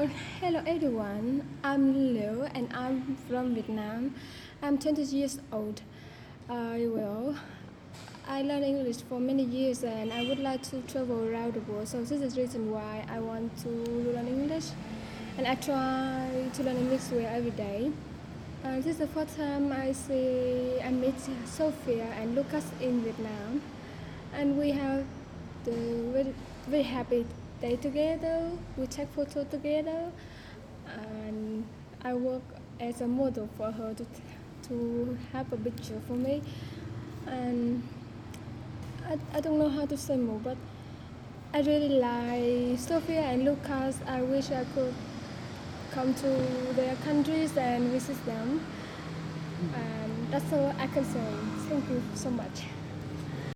Hello everyone, I'm Liu and I'm from Vietnam. I'm 20 years old. Well, I learned English for many years and I would like to travel around the world. So this is the reason why I want to learn English and I try to learn English well every day. This is the first time I meet Sophia and Lucas in Vietnam and we have the very happy day together. We take photo together, and I work as a model for her to have a picture for me. And I don't know how to say more, but I really like Sophia and Lucas. I wish I could come to their countries and visit them. And that's all I can say. Thank you so much.